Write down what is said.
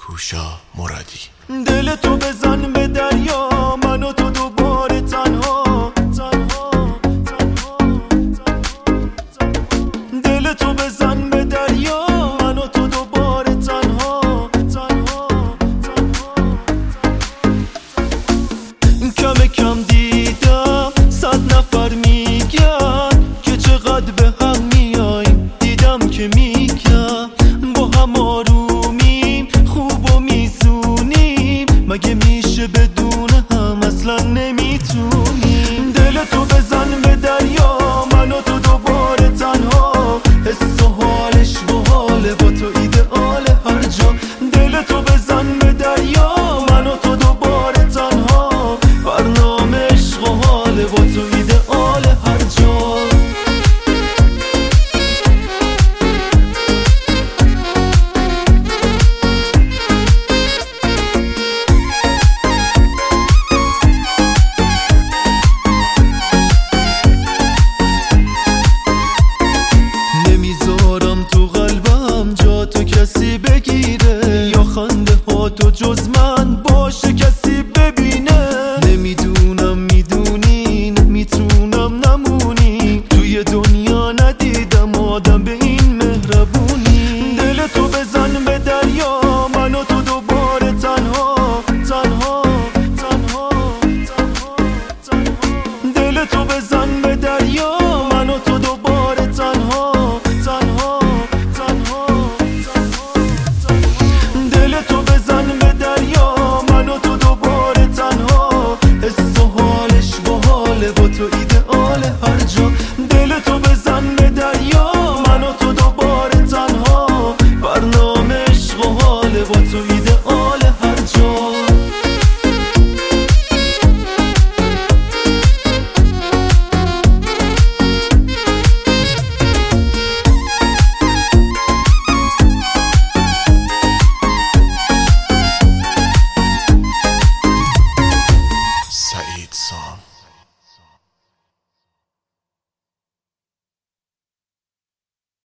کوشا مرادی. دل تو بزن به دریا، من و تو دوباره تنها. دل تو بزن به دریا، من و تو دوباره تنها. کم کم دیدم 100 نفر میگن که چقدر به هم میایم. دیدم که میگن با هم آرومیم، خوب و میزونیم، مگه میشه بدون هم؟ اصلا نمیتونیم. دل تو بزن به دریا، من و تو دوباره تنها. حس و حالش باحاله، با تو ایدئاله هر جا. دل تو بزن به دریا، من و تو دوباره تنها. برنامه عشق و حاله، با تو ایدئاله هر جا. نمیذارم تو قلبم جا تو کسی بگیره، یا خنده ها تو جز من باشه کسی ببینه. نمیدونم میدونین میتونم نمونی، توی دنیا ندیدم آدم به این مهربونی. دل تو بزن به دریا، من و تو دوباره تنها. دل تو بزن به دریا، من و تو دوباره تنها. دل تو بزن به دریا، من و تو دوباره تنها. حس و حالش باحاله، با تو ایدئاله هر جا. دل تو بزن به دریا، من و تو دوباره تنها. برنامه عشق و حاله، با تو ایدئاله.